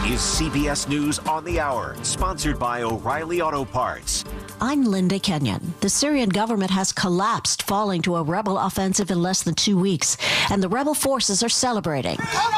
is CBS News on the Hour, sponsored by O'Reilly Auto Parts. I'm Linda Kenyon. The Syrian government has collapsed, falling to a rebel offensive in less than 2 weeks, and the rebel forces are celebrating.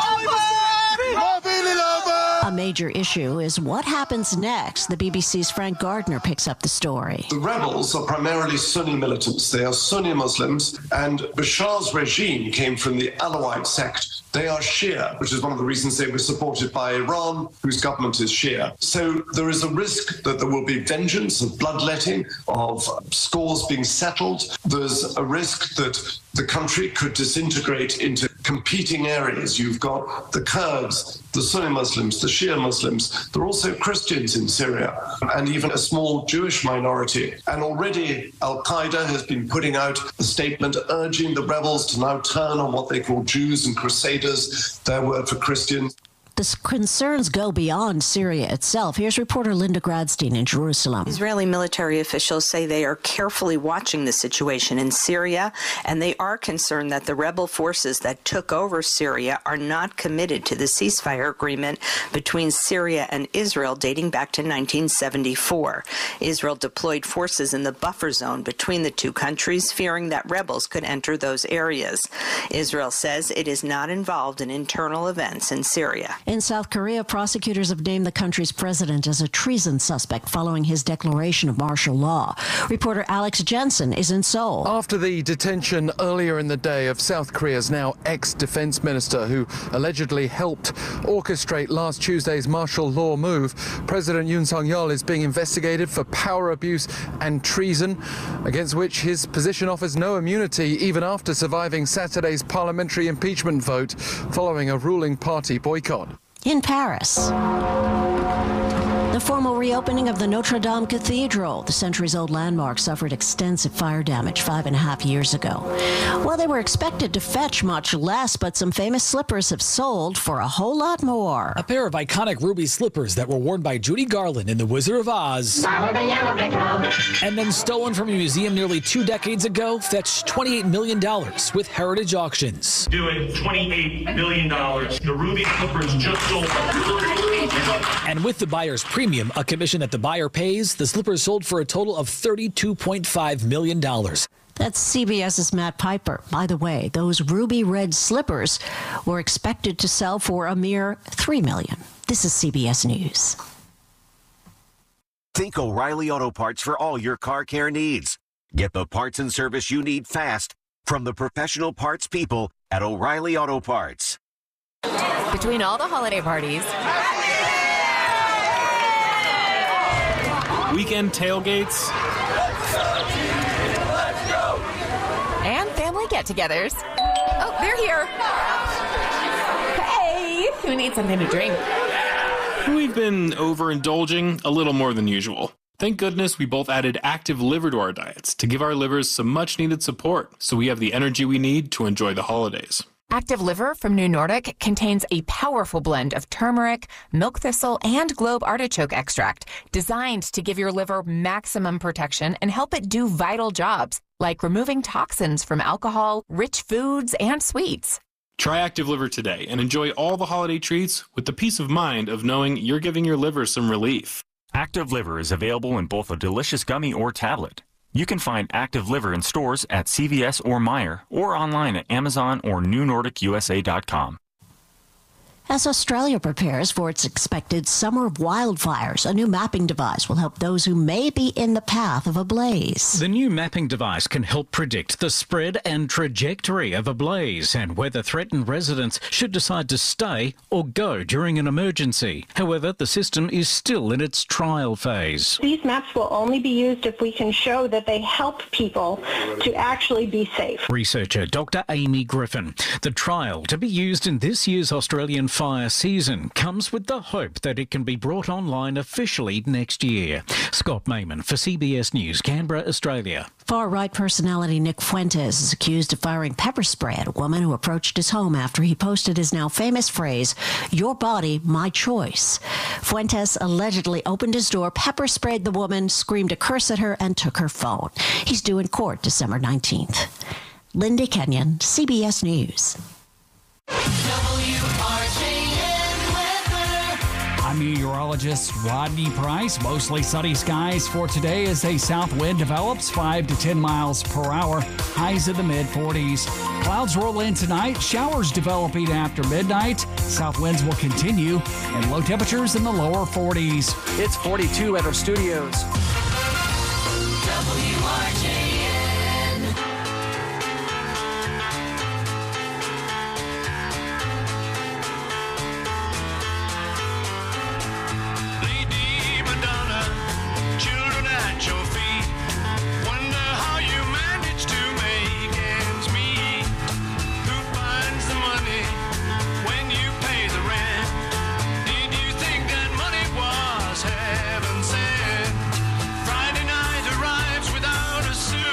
A major issue is what happens next. The BBC's Frank Gardner picks up the story. The rebels are primarily Sunni militants. They are Sunni Muslims, and Bashar's regime came from the Alawite sect. They are Shia, which is one of the reasons they were supported by Iran, whose government is Shia. So there is a risk that there will be vengeance and bloodletting, of scores being settled. There's a risk that the country could disintegrate into competing areas. You've got the Kurds, the Sunni Muslims, the Shia Muslims. There are also Christians in Syria, and even a small Jewish minority. And already Al-Qaeda has been putting out a statement urging the rebels to now turn on what they call Jews and Crusaders, their word for Christians. The concerns go beyond Syria itself. Here's reporter Linda Gradstein in Jerusalem. Israeli military officials say they are carefully watching the situation in Syria, and they are concerned that the rebel forces that took over Syria are not committed to the ceasefire agreement between Syria and Israel dating back to 1974. Israel deployed forces in the buffer zone between the two countries, fearing that rebels could enter those areas. Israel says it is not involved in internal events in Syria. In South Korea, prosecutors have named the country's president as a treason suspect following his declaration of martial law. Reporter Alex Jensen is in Seoul. After the detention earlier in the day of South Korea's now ex-defense minister who allegedly helped orchestrate last Tuesday's martial law move, President Yoon Suk-yeol is being investigated for power abuse and treason, against which his position offers no immunity even after surviving Saturday's parliamentary impeachment vote following a ruling party boycott. In Paris, the formal reopening of the Notre Dame Cathedral, the centuries-old landmark, suffered extensive fire damage 5.5 years ago. Well, they were expected to fetch much less, but some famous slippers have sold for a whole lot more. A pair of iconic ruby slippers that were worn by Judy Garland in The Wizard of Oz, and then stolen from a museum nearly 2 decades ago, fetched $28 million with Heritage Auctions. Doing $28 million. The ruby slippers just sold. And with the buyer's premium, a commission that the buyer pays, the slippers sold for a total of $32.5 million. That's CBS's Matt Piper. By the way, those ruby red slippers were expected to sell for a mere $3 million. This is CBS News. Think O'Reilly Auto Parts for all your car care needs. Get the parts and service you need fast from the professional parts people at O'Reilly Auto Parts. Between all the holiday parties, weekend tailgates, and family get-togethers. Oh, they're here. Hey, who needs something to drink? we've been overindulging a little more than usual. Thank goodness we both added active liver to our diets to give our livers some much-needed support so we have the energy we need to enjoy the holidays. Active Liver from New Nordic contains a powerful blend of turmeric, milk thistle, and globe artichoke extract designed to give your liver maximum protection and help it do vital jobs like removing toxins from alcohol, rich foods, and sweets. Try Active Liver today and enjoy all the holiday treats with the peace of mind of knowing you're giving your liver some relief. Active Liver is available in both a delicious gummy or tablet. You can find Active Liver in stores at CVS or Meijer or online at Amazon or NewNordicUSA.com. As Australia prepares for its expected summer wildfires, a new mapping device will help those who may be in the path of a blaze. The new mapping device can help predict the spread and trajectory of a blaze and whether threatened residents should decide to stay or go during an emergency. However, the system is still in its trial phase. These maps will only be used if we can show that they help people to actually be safe. Researcher Dr. Amy Griffin. The trial, to be used in this year's Australian fire season, comes with the hope that it can be brought online officially next year. Scott Mayman for CBS News, Canberra, Australia. Far-right personality Nick Fuentes is accused of firing pepper spray at a woman who approached his home after he posted his now famous phrase, "Your body, my choice." Fuentes allegedly opened his door, pepper sprayed the woman, screamed a curse at her, and took her phone. He's due in court December 19th. Linda Kenyon, CBS News. WRJN weather. I'm meteorologist Rodney Price. Mostly sunny skies for today as a south wind develops 5 to 10 miles per hour. Highs in the mid-40s. Clouds roll in tonight. Showers developing after midnight. South winds will continue and low temperatures in the lower 40s. It's 42 at our studios. Friday night arrives without a suit.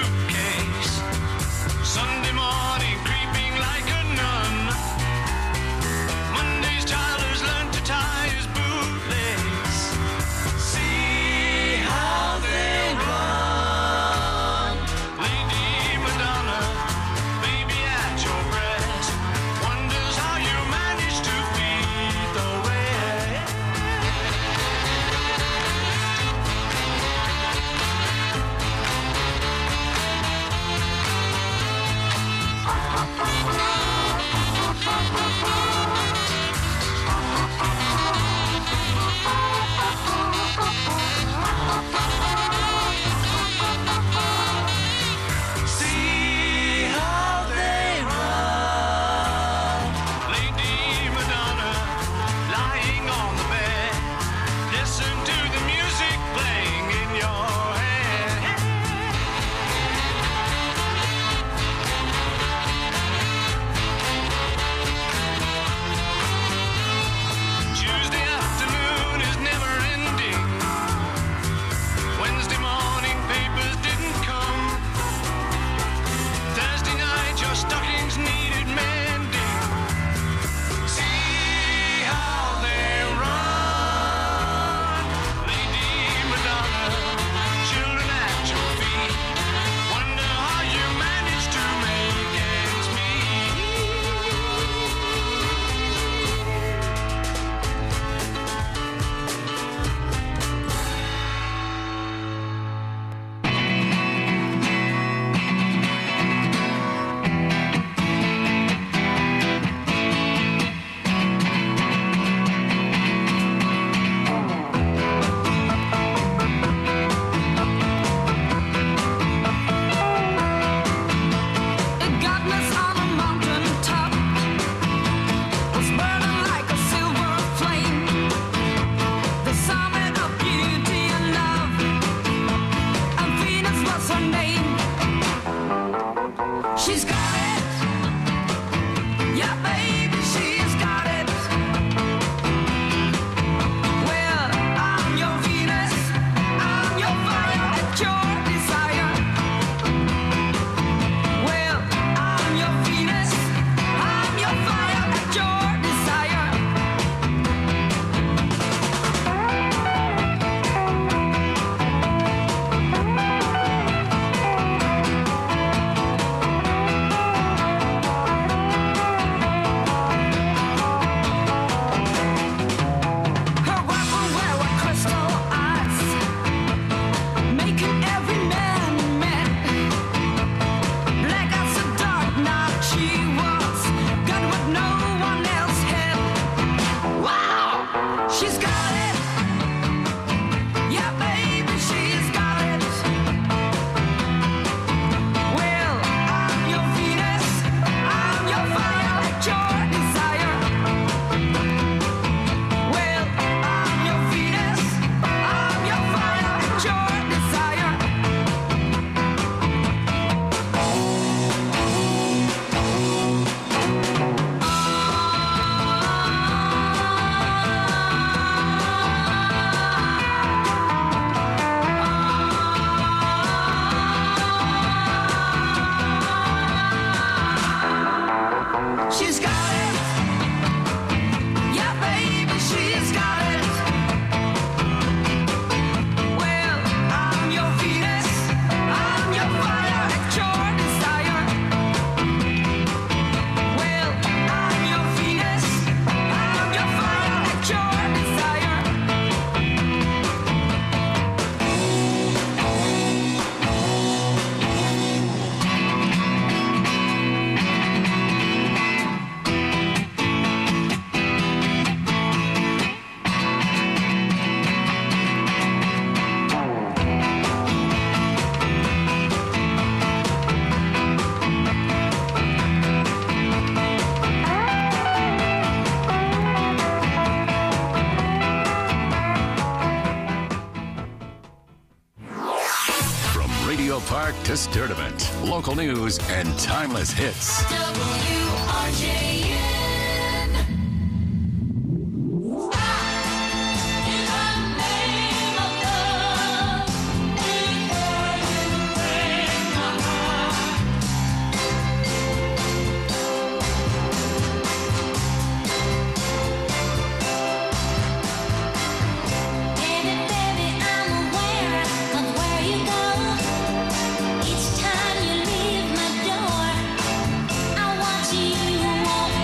Park to Sturdivant. Local news and timeless hits. WRJN. Each time you leave my door, I watch you walk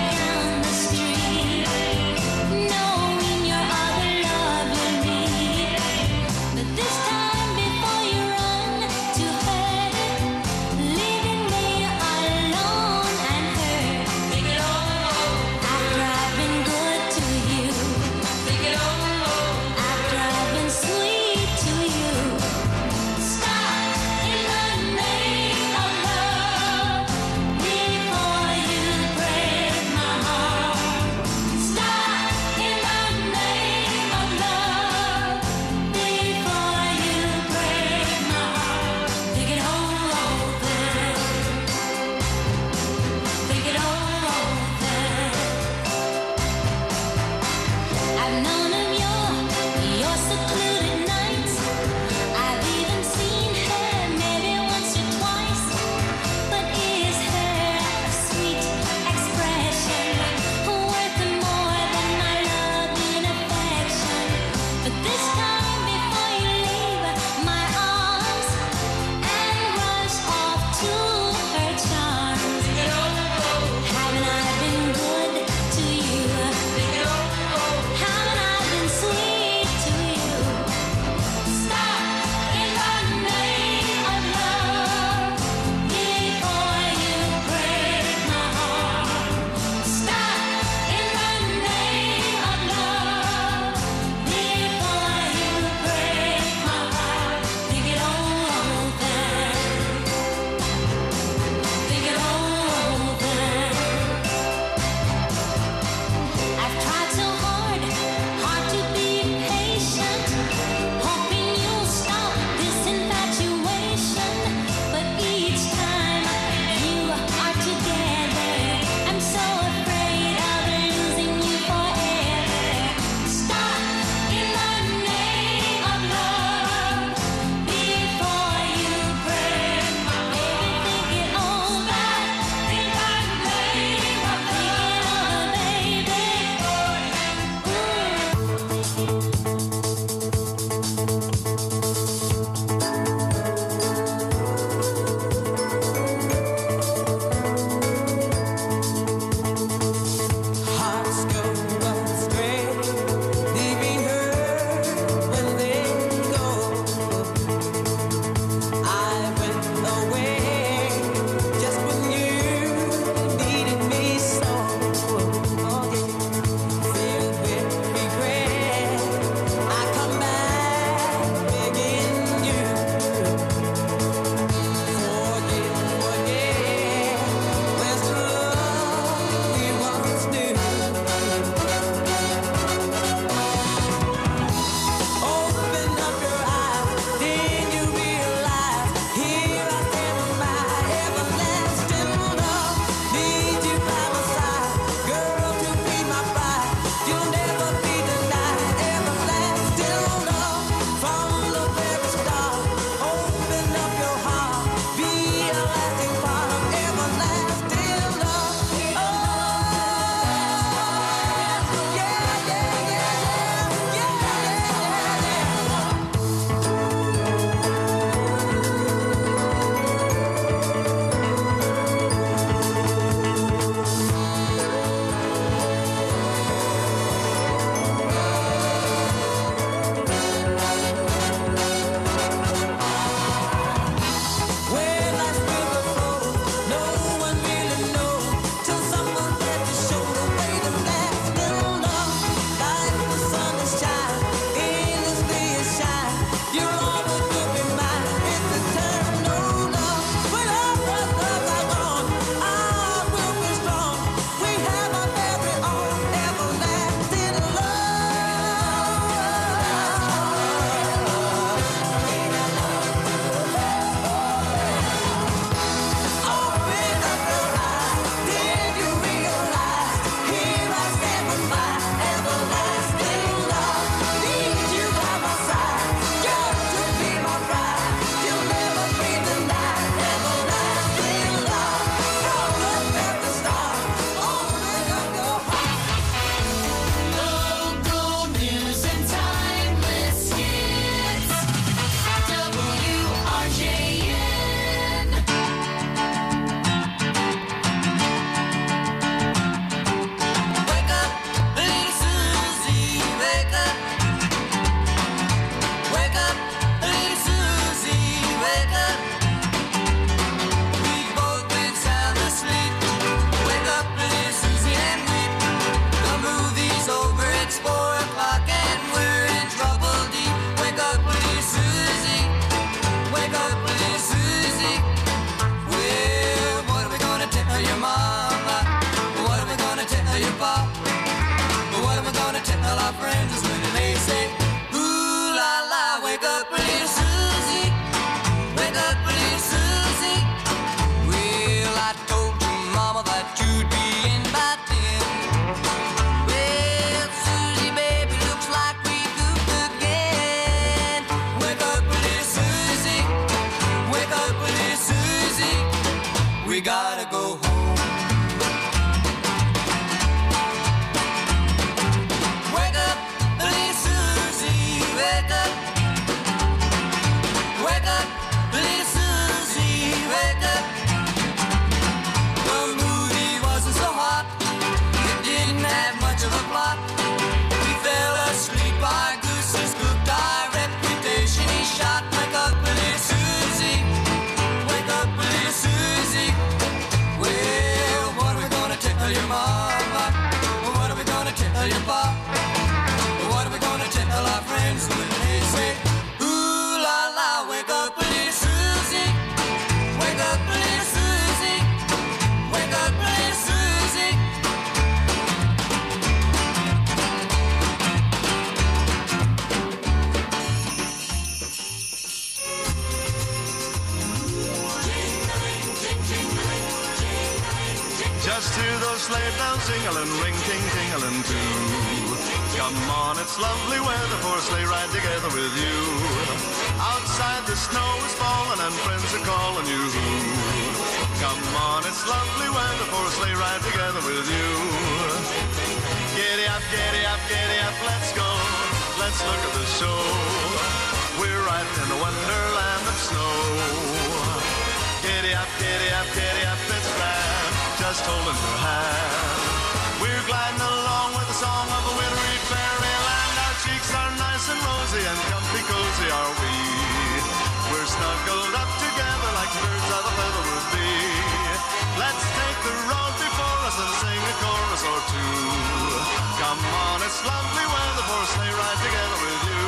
bells jingling, ring, ting, tingling too. Come on, it's lovely weather for a sleigh ride together with you. Outside the snow is falling and friends are calling you. Come on, it's lovely weather for a sleigh ride together with you. Giddy up, giddy up, giddy up, let's go. Let's look at the show. We're riding in a wonderland of snow. Giddy up, giddy up, giddy up, it's grand, just holding your hand. We're gliding along with the song of a wintry fairyland. Our cheeks are nice and rosy and comfy cozy are we. We're snuggled up together like birds of a feather would be. Let's take the road before us and sing a chorus or two. Come on, it's lovely weather for a sleigh ride together with you.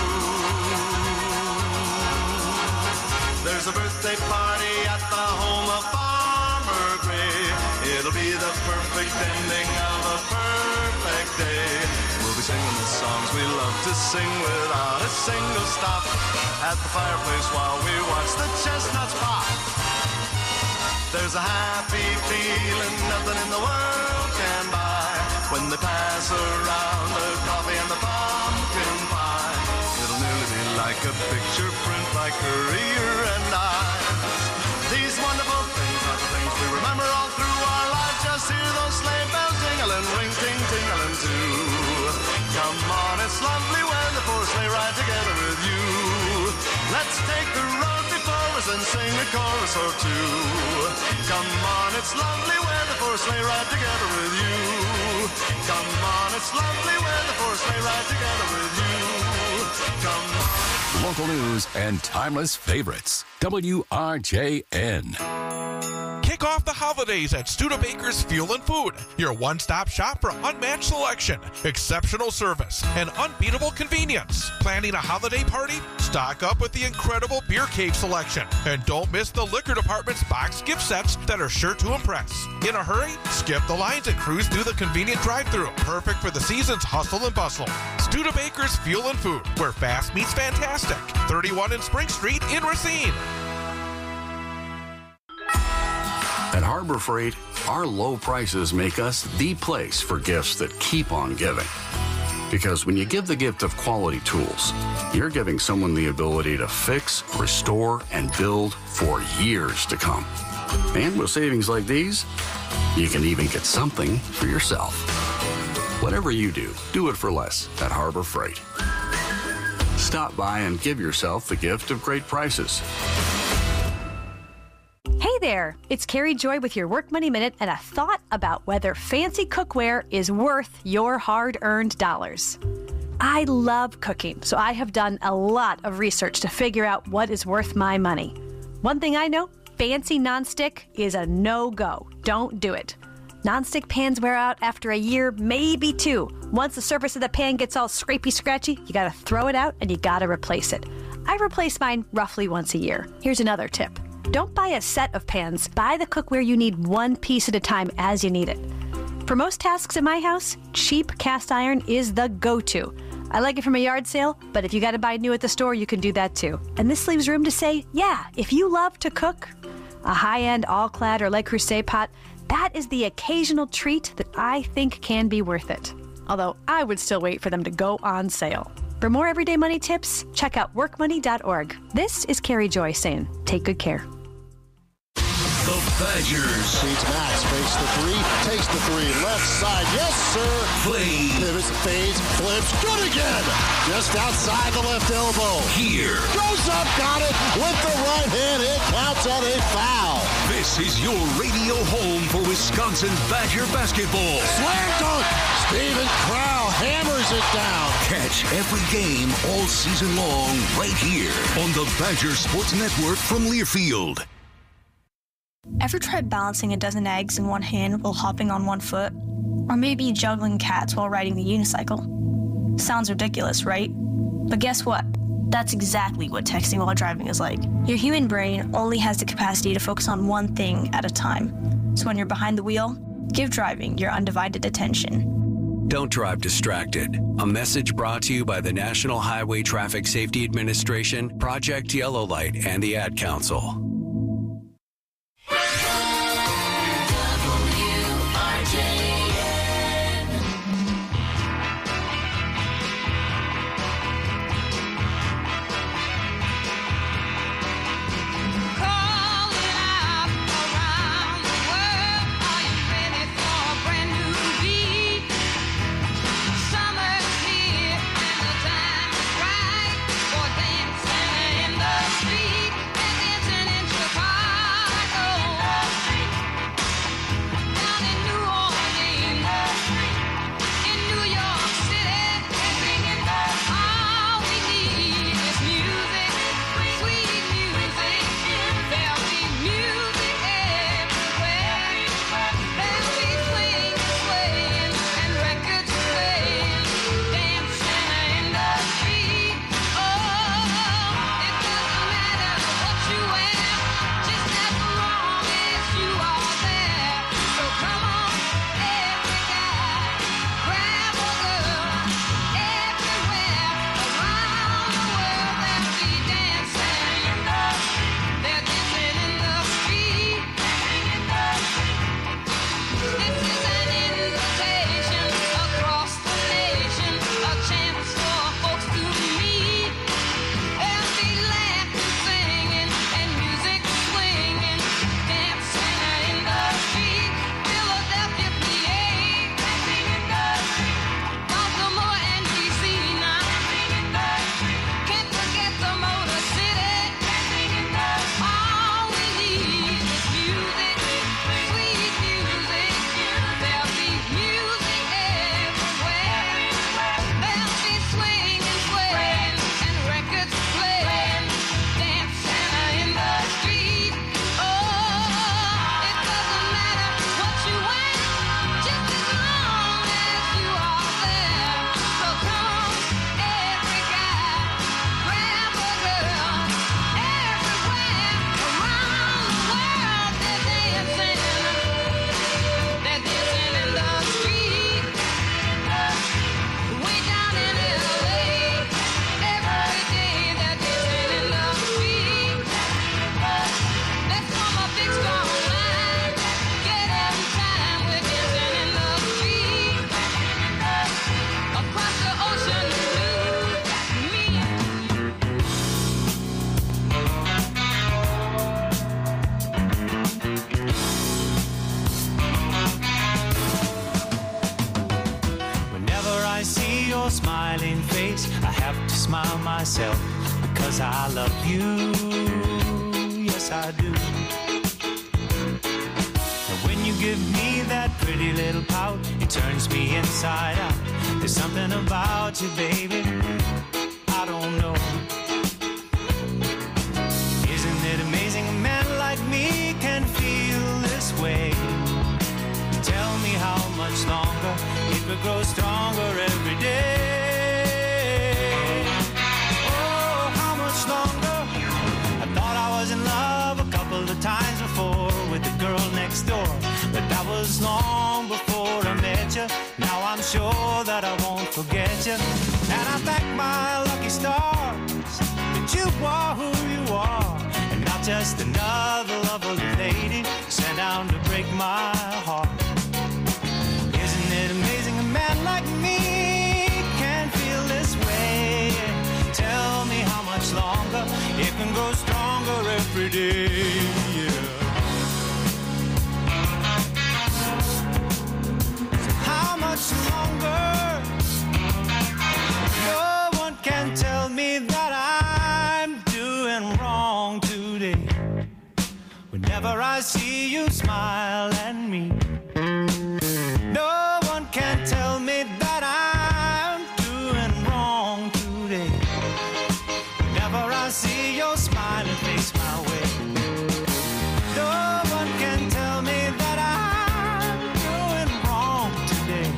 There's a birthday party at the home of Farmer Gray. It'll be the perfect ending of a perfect day. We'll be singing the songs we love to sing without a single stop at the fireplace while we watch the chestnuts pop. There's a happy feeling nothing in the world can buy when they pass around the coffee and the pumpkin pie. It'll nearly be like a picture print by Currier and Ives. These wonderful things are the things we remember all through our lives. Just hear those sleigh bells jingling, ring, ting, tingling too. Come on, it's lovely weather for a sleigh ride together with you. Let's take the road before us and sing a chorus or two. Come on, it's lovely weather for a sleigh ride together with you. Come on, it's lovely weather for a sleigh ride together with you. Come on. Local news and timeless favorites. WRJN. Kick off the holidays at Studebaker's Fuel and Food, your one-stop shop for unmatched selection, exceptional service, and unbeatable convenience. Planning a holiday party? Stock up with the incredible beer cave selection. And don't miss the liquor department's box gift sets that are sure to impress. In a hurry? Skip the lines and cruise through the convenient drive-thru. Perfect for the season's hustle and bustle. Studebaker's Fuel and Food, where fast meets fantastic. 31 in Spring Street in Racine. At Harbor Freight, our low prices make us the place for gifts that keep on giving. Because when you give the gift of quality tools, you're giving someone the ability to fix, restore, and build for years to come. And with savings like these, you can even get something for yourself. Whatever you do, do it for less at Harbor Freight. Stop by and give yourself the gift of great prices. Hey there, it's Carrie Joy with your Work Money Minute and a thought about whether fancy cookware is worth your hard-earned dollars. I love cooking, so I have done a lot of research to figure out what is worth my money. One thing I know, fancy nonstick is a no-go. Don't do it. Nonstick pans wear out after a year, maybe two. Once the surface of the pan gets all scrapey, scratchy, you gotta throw it out and you gotta replace it. I replace mine roughly once a year. Here's another tip. Don't buy a set of pans. Buy the cookware you need one piece at a time as you need it. For most tasks in my house, cheap cast iron is the go-to. I like it from a yard sale, but if you gotta buy new at the store, you can do that too. And this leaves room to say, yeah, if you love to cook, a high-end all-clad or Le Creuset pot, that is the occasional treat that I think can be worth it. Although I would still wait for them to go on sale. For more everyday money tips, check out workmoney.org. This is Carrie Joy saying, take good care. The Badgers. Feeds Max, fakes the three, takes the three, left side, yes sir. Play. Pivots, fades, flips, good again. Just outside the left elbow. Here. Goes up, got it with the right hand. It counts on a foul. This is your radio home for Wisconsin Badger basketball. Slam dunk. Steven Crow hammers it down. Catch every game all season long right here on the Badger Sports Network from Learfield. Ever tried balancing a dozen eggs in one hand while hopping on one foot? Or maybe juggling cats while riding the unicycle? Sounds ridiculous, right? But guess what? That's exactly what texting while driving is like. Your human brain only has the capacity to focus on one thing at a time. So when you're behind the wheel, give driving your undivided attention. Don't drive distracted. A message brought to you by the National Highway Traffic Safety Administration, Project Yellow Light, and the Ad Council. WRJN. smiling face. I have to smile myself because I love you. Yes, I do. And when you give me that pretty little pout, it turns me inside out. There's something about you, baby, I don't know. Isn't it amazing a man like me can feel this way? Tell me how much longer it could grow stronger every day. Oh, how much longer? I thought I was in love a couple of times before with the girl next door, but that was long before I met you. Now I'm sure that I won't forget you, and I thank my lucky stars that you are who you are, and not just another lovely lady sent down to break my heart. Isn't it amazing a man like me can feel this way? Tell me how much longer it can grow stronger every day. Yeah. How much longer? No one can tell me that I'm doing wrong today. Whenever I see you smile at me, no one can tell me that I'm doing wrong today. Whenever I see your smiling face my way, no one can tell me that I'm doing wrong today.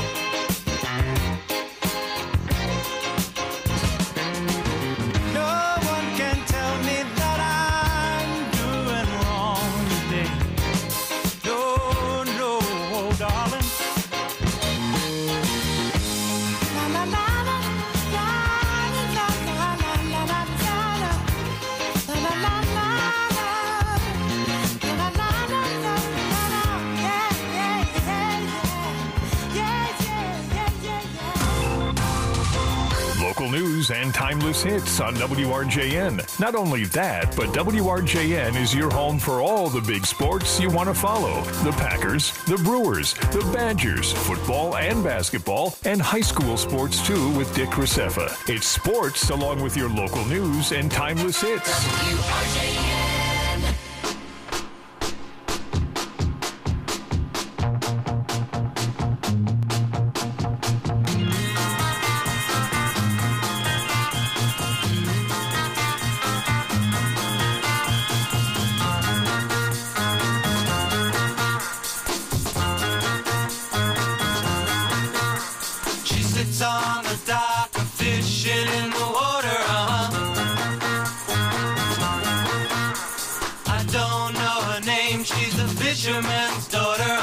No one can tell me that I'm doing wrong today. No, no, darling. La la la la, la la la la la la la, la la la la la, la la la la la, yeah yeah yeah yeah yeah yeah. Local news and timeless hits on WRJN. Not only that, but WRJN is your home for all the big sports you want to follow. The Packers, the Brewers, the Badgers, football and basketball, and high school sports too with Dick Graceffa. It's sports along with your local news and timeless hits. She sits on the dock, fishing in the water, I don't know her name, she's a fisherman's daughter,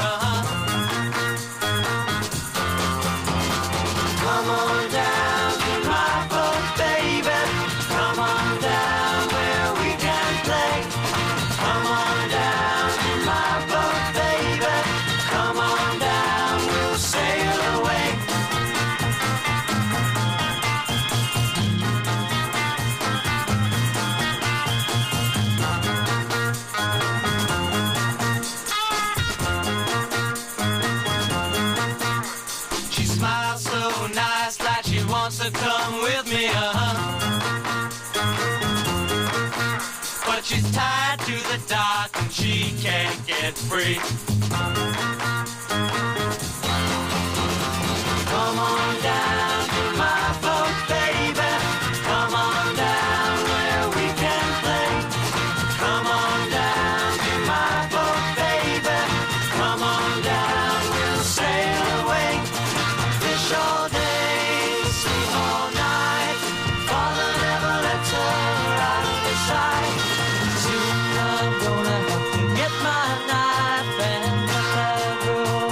Come on down to my boat, baby. Come on down where we can play. Come on down to my boat, baby. Come on down, we'll sail away. She smiles so nice like she wants to come with me, But she's tied to the dock and she can't get free. Come on down to my boat, baby. Come on down where we can play. Come on down to my boat, baby. Come on down, we'll sail away. Fish all day, sleep all night. Father never lets her out of his sight. Soon I'm gonna have to get my knife and cut that rope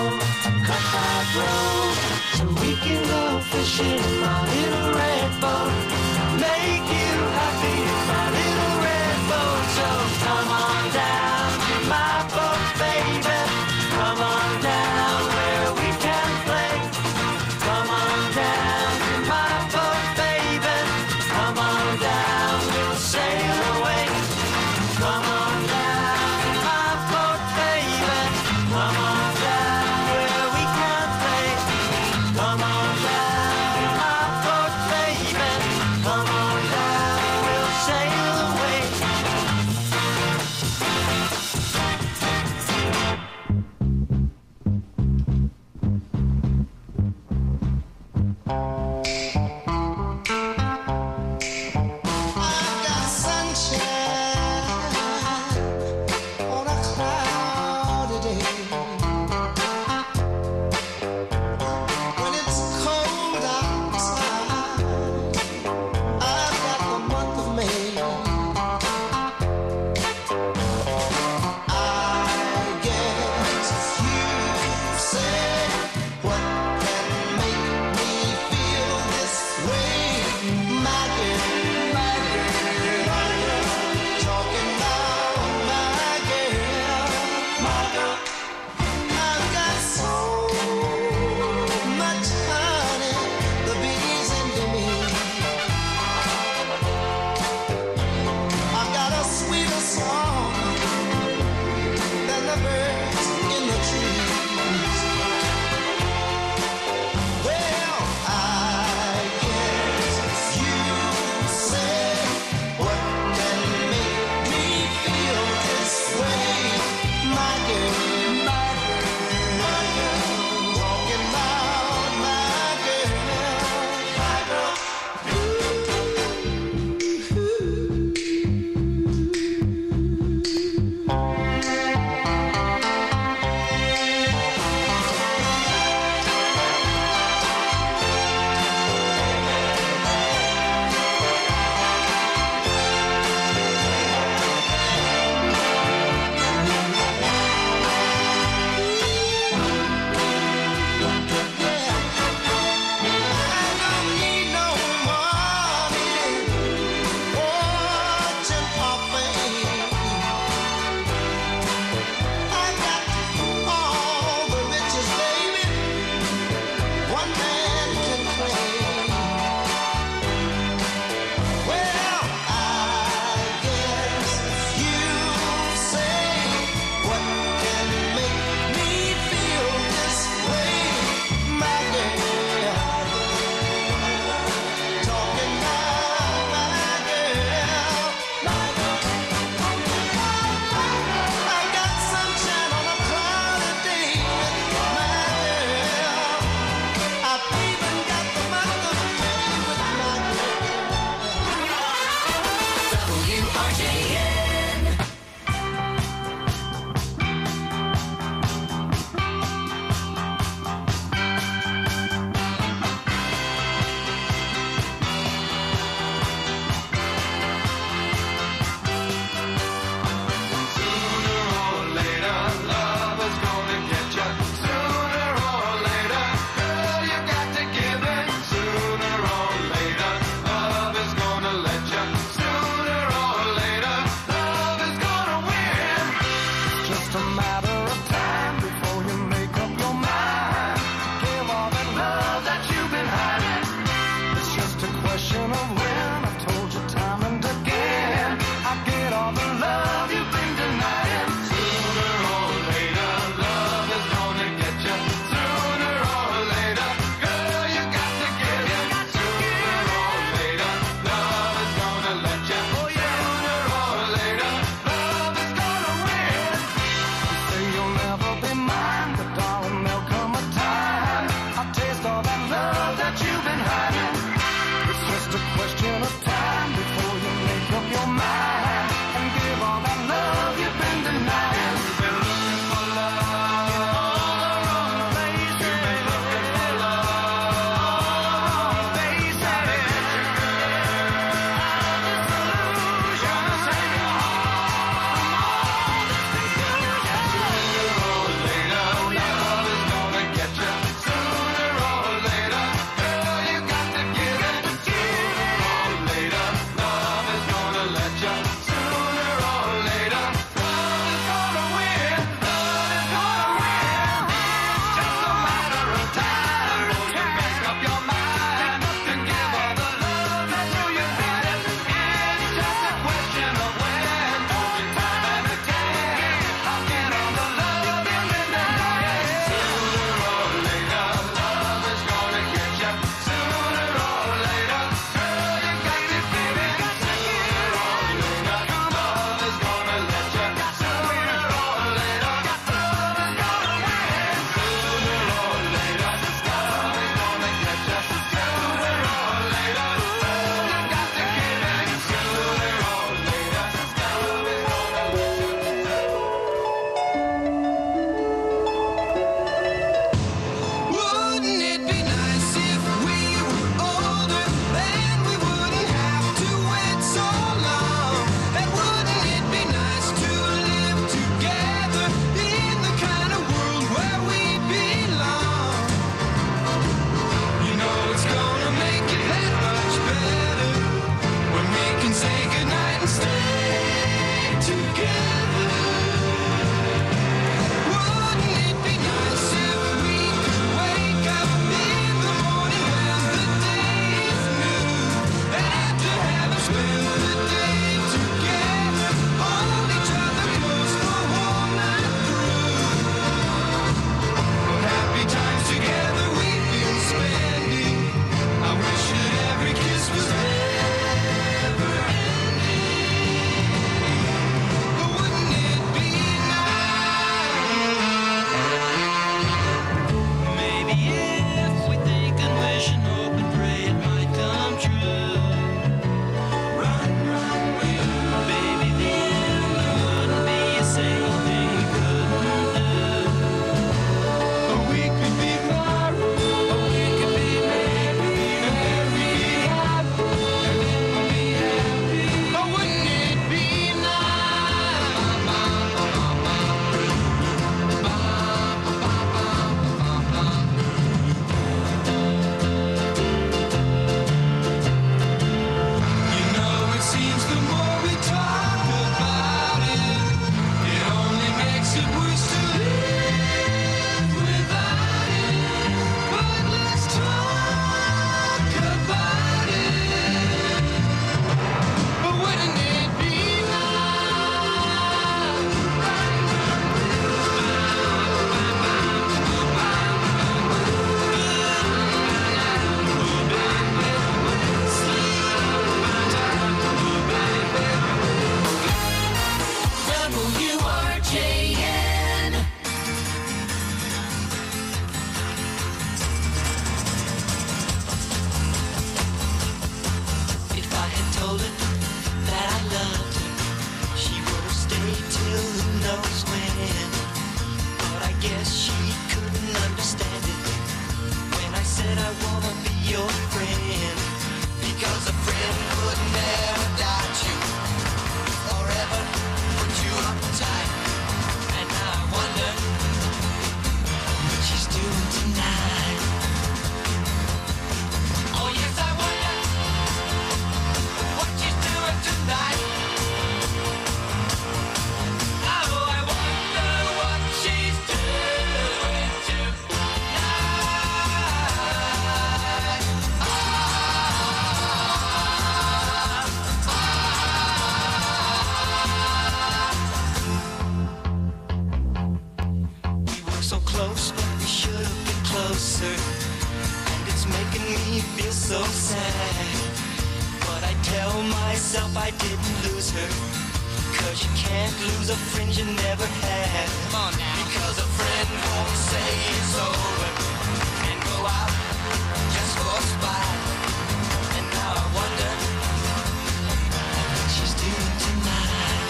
myself I didn't lose her. 'Cause you can't lose a friend you never had. Come on now. Because a friend won't say it's over and go out just for a spite. And now I wonder what she's doing tonight.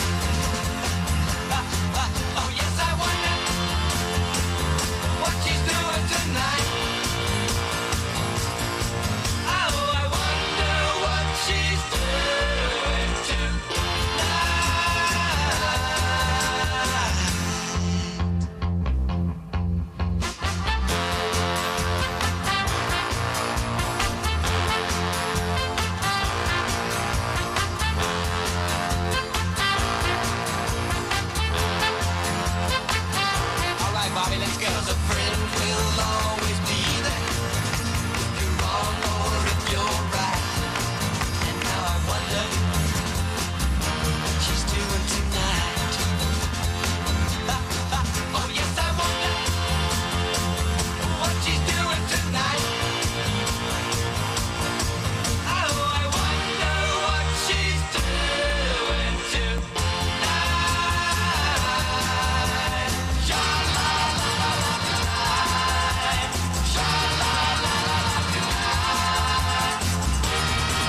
Oh yes, I wonder what she's doing tonight. Oh, I wonder what she's doing tonight. All right, Bobby, let's go. 'Cause a friend will always be there. If you're wrong or if you're right. And now I wonder what she's doing tonight. Oh yes, I wonder what she's doing tonight. Oh, I wonder what she's doing tonight. Sha-la-la-la-la-la-la. Sha-la-la-la-la-la-la.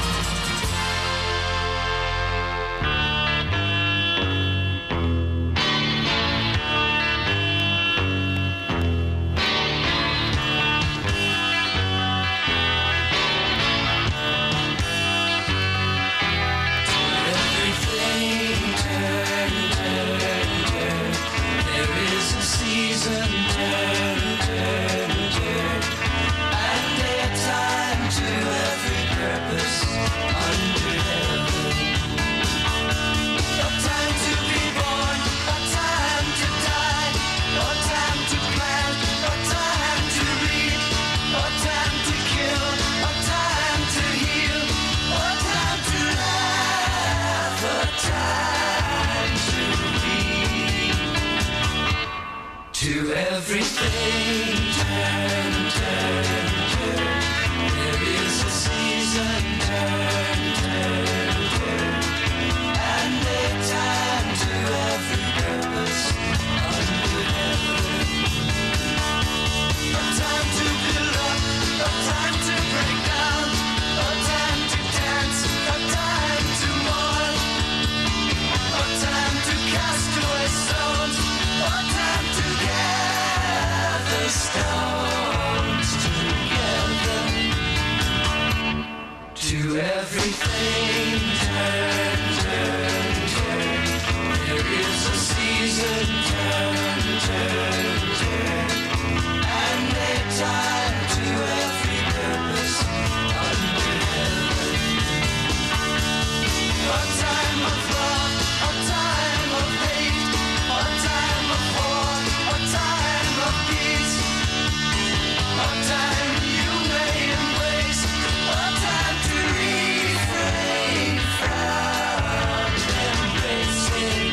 Everything turn, turn, turn. There is a season, turn, turn, turn. And a time to every purpose under heaven. A time to be born, a time to die, a time to plant, a time to reap, a time to kill, a time to heal, a time to laugh, a time to weep. To everything turn, turn, turn. There is a season, turn, turn, turn. And a time to every purpose under heaven. A time to build up, a time to break down, a time to dance, a time to mourn, a time to cast away stones, a time to gather stones together. To everything turn, turn, turn. There is a season, turn, turn, turn. And a time to every purpose under heaven. A time of love, a time of hate, a time of war, a time of peace, a time you may embrace, a time to refrain from embracing.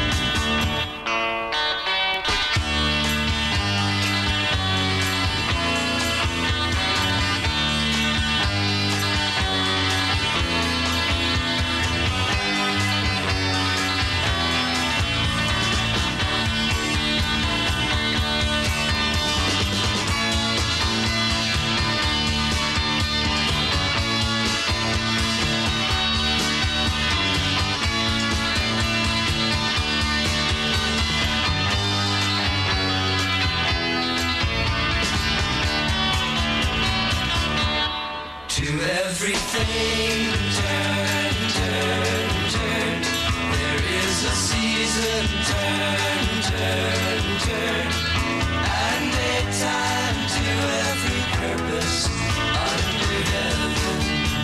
To everything turn, turn, turn. There is a season, turn, turn, turn. And a time to every purpose under heaven.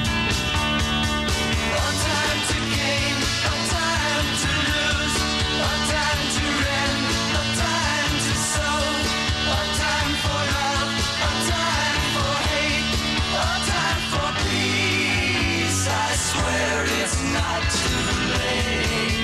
A time to gain, a time to lose, a time to rend, a time to sow, a time for love, a time for hate, a time for peace. I swear it's not too late.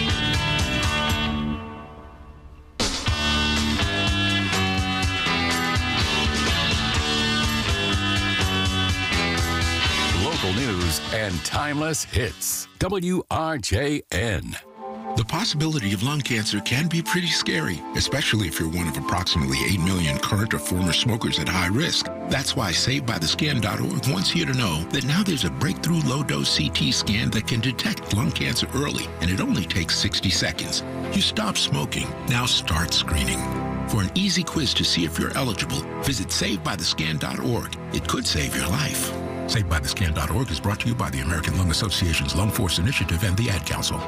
Local news and and timeless hits. WRJN. The possibility of lung cancer can be pretty scary, especially if you're one of approximately 8 million current or former smokers at high risk. That's why SaveByTheScan.org wants you to know that now there's a breakthrough low-dose CT scan that can detect lung cancer early, and it only takes 60 seconds. You stop smoking, now start screening. For an easy quiz to see if you're eligible, visit SaveByTheScan.org. It could save your life. SaveByTheScan.org is brought to you by the American Lung Association's Lung Force Initiative and the Ad Council.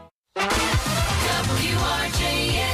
WRJN.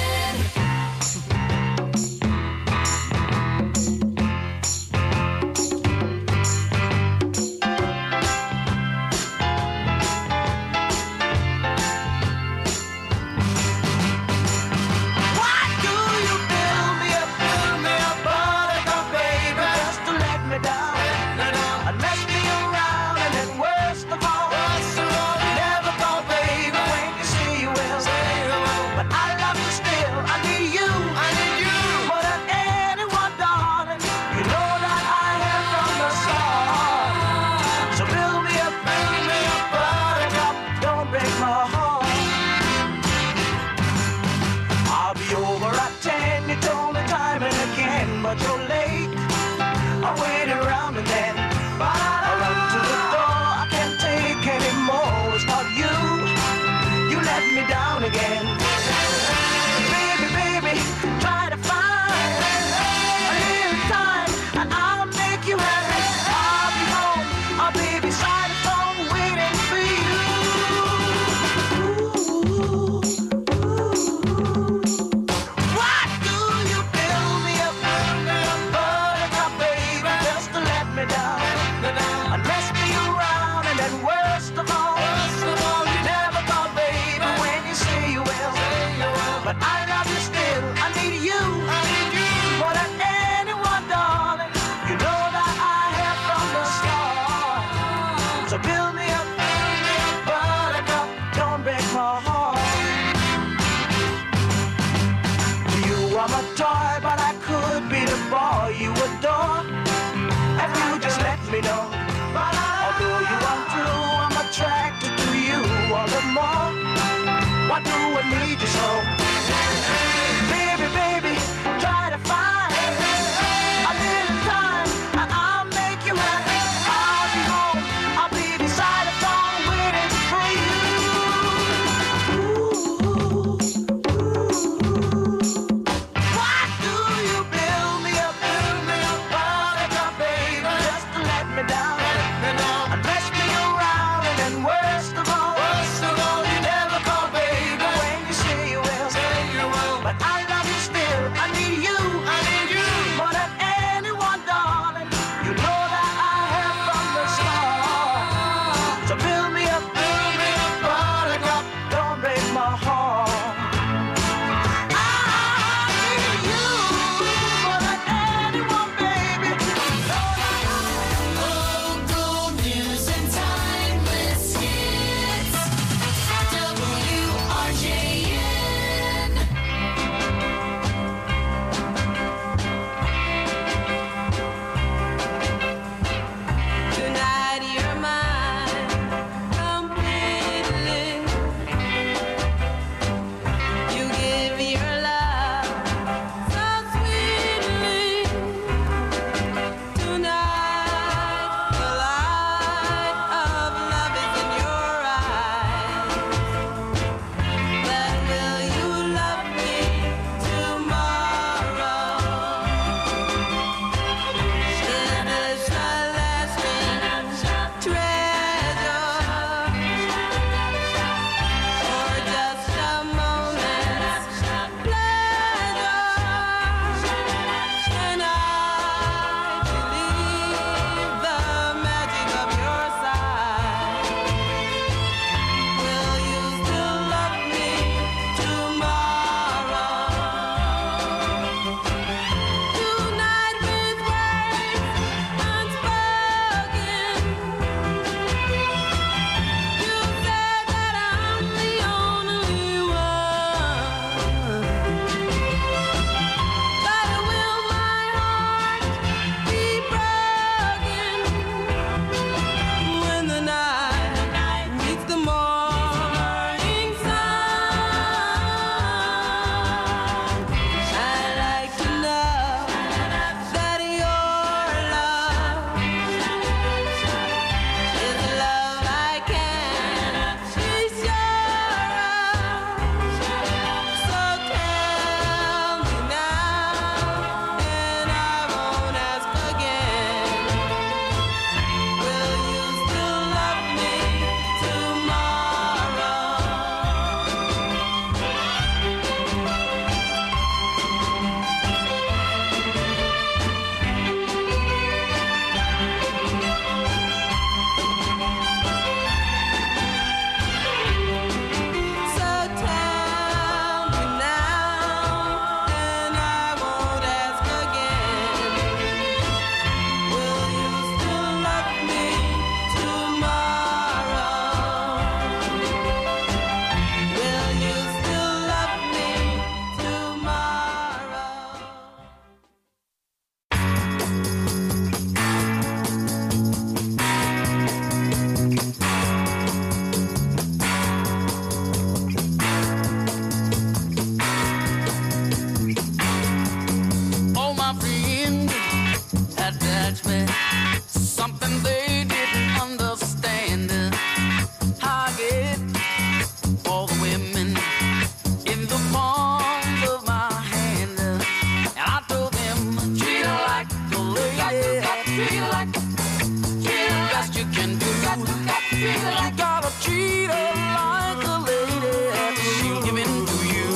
You gotta treat her like a lady. She'll give in to you,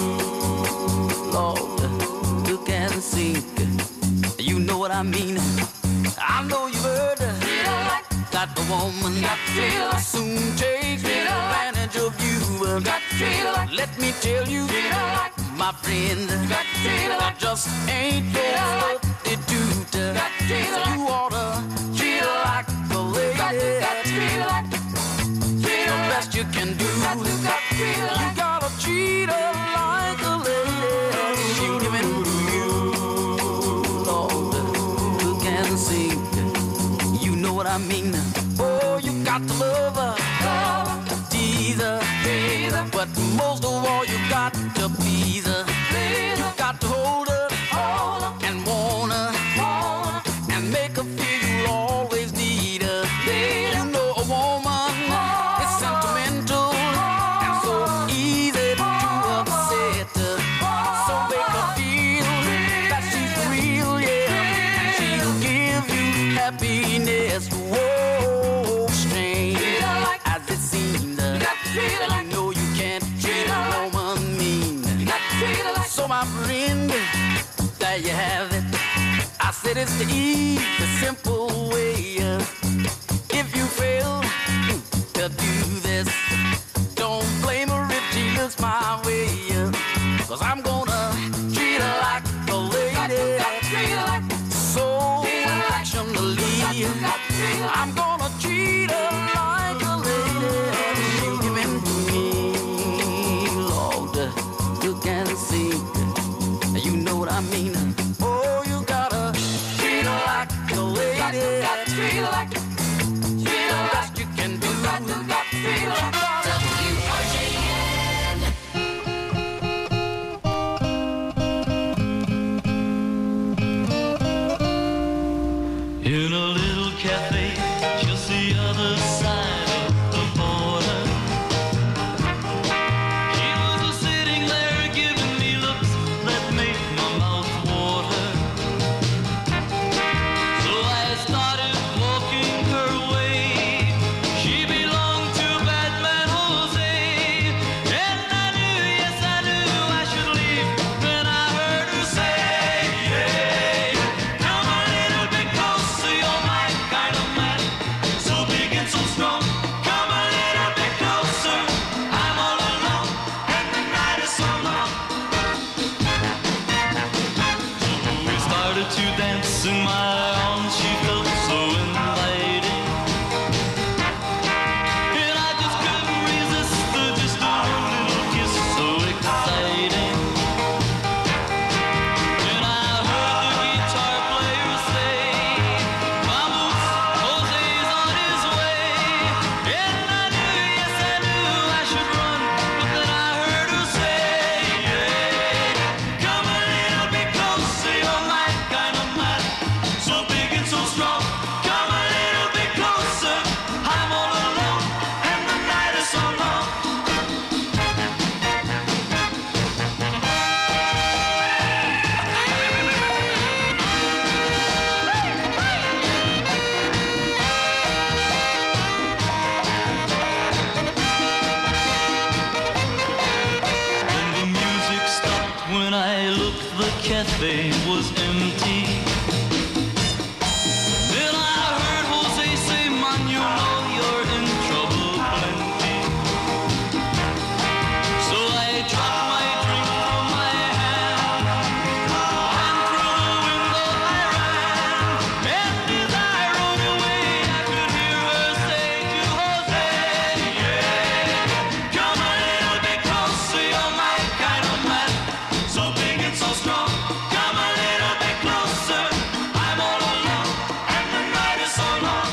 Lord. Look and sink. You know what I mean. I know you've heard that the woman will soon take advantage of you. Let me tell you, my friend, that just ain't your substitute. So you ought to treat her like a lady. The best you can do. You gotta treat her like a lady. She'll give in to you, Lord. Look and sing. You know what I mean. Oh, you got to love her, tease her, but most of all, you got to please her. You got to hold her and want her and make her feel you always need her. You know a woman is sentimental and so easy to upset her. So make her feel that she's real, yeah, and she'll give you happiness. Whoa, strange as it seems, you know you can't treat a woman mean. So my friend, there you have it. I said it's the easy, simple way. If you fail to do this, don't blame her if she looks my way. 'Cause I'm gonna treat her like a lady, so affectionately. I'm gonna treat her like a lady. She'll give in to me, Lord. You can see, you know what I mean. Oh, you gotta treat her like a lady. You gotta treat her like the best you can do. You gotta treat her like WRJN. In a little cafe just the other side of the border, she was sitting there giving me looks that made my mouth water. So I started walking her way. She belonged to Batman Jose, and I knew, yes I knew I should leave when I heard her say, hey, come a little bit closer, you're my kind of man, so big and so strong. Come a little bit closer, I'm all alone, and the night is so long. So we started to dance in my arms, she felt so inviting, and I just couldn't resist her, just a little kiss so exciting. And I heard the guitar player say, vamos, Jose's on his way. And I knew, yes I knew I should run, but then I heard her say, hey, come a little bit closer, you're my kind of man, so big and so strong. Come a little bit closer, I'm all alone, and the night is so long. When the music stopped, when I looked, the cafe was empty. Then I heard Jose say, man, you know you're in trouble plenty. So I dropped my drink from my hand, and through the window I ran. And as I rode away, I could hear her say to Jose, yeah, come a little bit closer, you're my kind of man, so big and so strong. Come a little bit closer, I'm all alone, and the night is so long.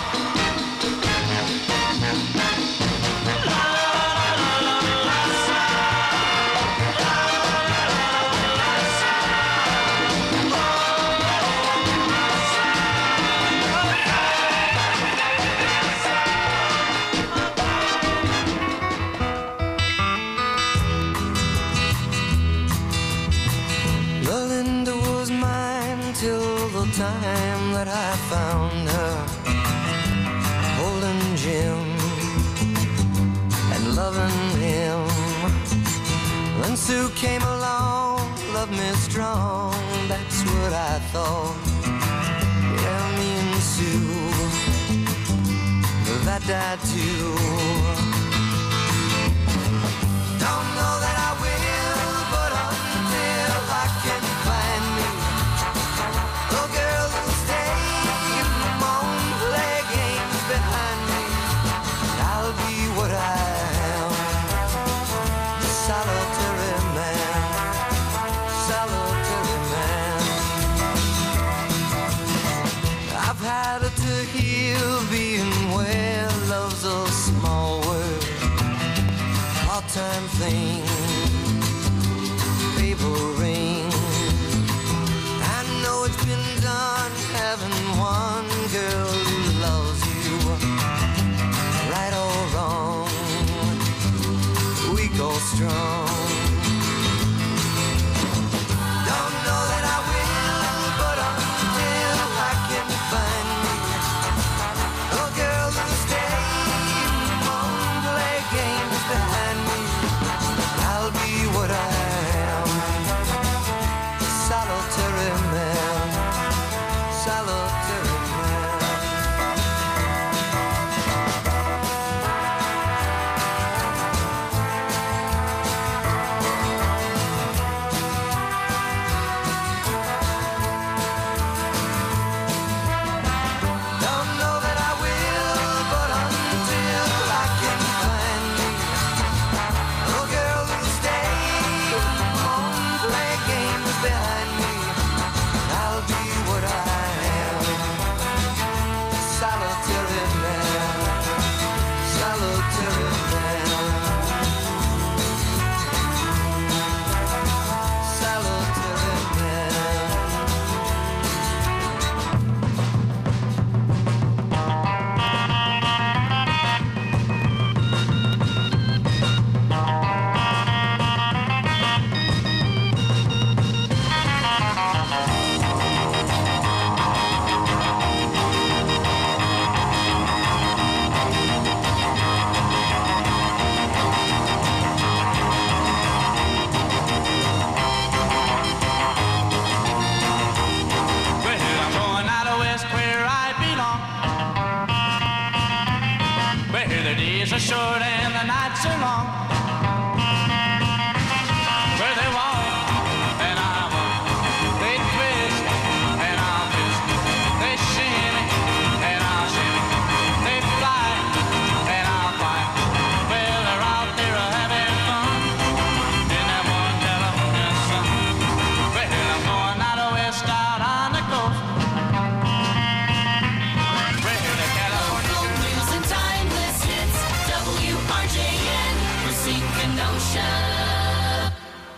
Linda was mine till the time that I found her holding Jim. Sue came along, loved me strong, that's what I thought. Yeah, me and Sue, that died too. Don't know that I will, but until I can find me a girl who'll stay home, play games behind me, I'll be what I am, solitary man, solitary man. I've had it to heal being where love's a small world, part-time thing, favoring. I know it's been done having one girl who loves you, right or wrong, weak or strong. Don't know that I will, but until I can find me a girl who'll stay home, play games behind me, I'll be what I am, solitary man, solitary man. Don't know that I will, but until I can find me a girl who'll stay home, play games behind me, I'll be what I am, solitary man, solitary man, solitary man. Well, I'm going out of west where I belong, where the days are short and the nights are long, where they walk and I walk, they twist and I'll twist, they shimmy and I'll shimmy, they fly and I'll fly. Well, they're out there having fun in that one California sun. Well, I'm going out of west, out on the coast, where the California Local news and timeless hits. WRJN. We're seeking ocean.